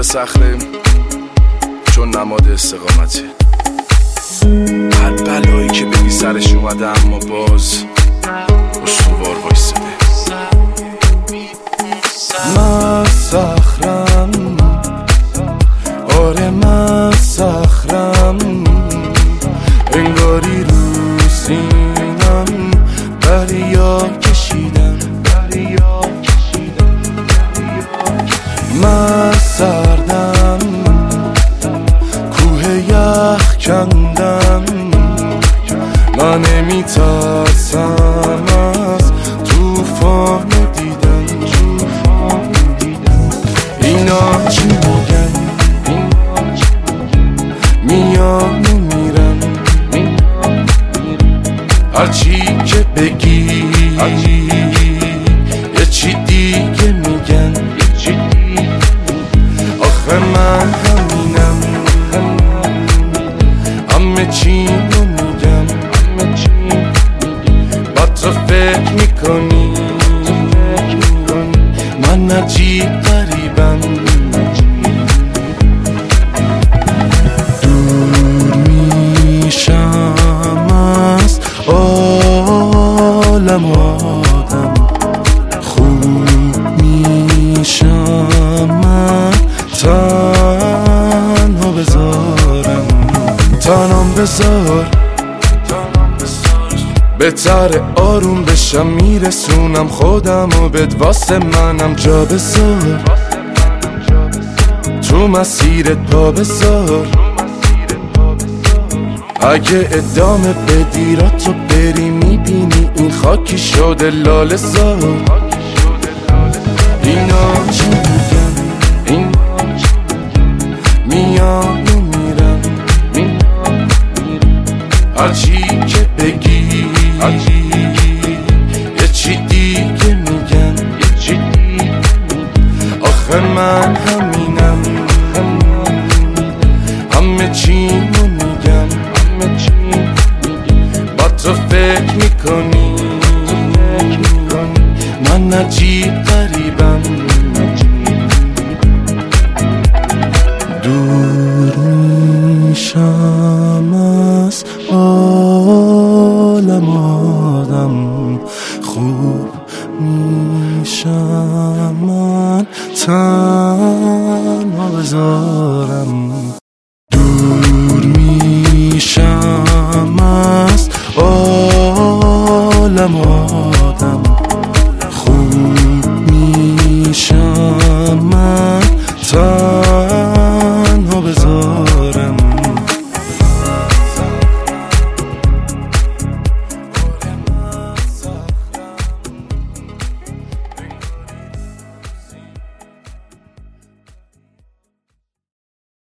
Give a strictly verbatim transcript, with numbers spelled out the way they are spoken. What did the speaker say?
صخره چون نماد استقامته. هر بلایی که بگی سرش اومده اما باز استوار وایساده. من صخرم، آره من صخرم، انگاری رو سینم دریا کشیدم. من سردم، کوه یخ کندم، من نمیترسم از توفان دیدن. اینا چی میگن؟ میان و میرن، هرچی که بگی یه چی دیگه میگن. آخه من همینم، همه چی رو میگم. با تو فکر میکنی من عجیب غریبم. دور میشم از عالم آدم، خوب میشم من تنها بذارم. تنام بذار بهتره آروم بشم، میرسونم خودم و بد واسه منم جا بذار. تو مسیرت پا بذار، اگه ادامه بدی را تو بری میبینی این خاکی شده لاله زار. اینا چی میگن؟ این میان و میرن، هرچی که بگی یه چی دیگه میگن. آخه من همینم، همه چی رو میگم. با تو فکر میکنی من عجیب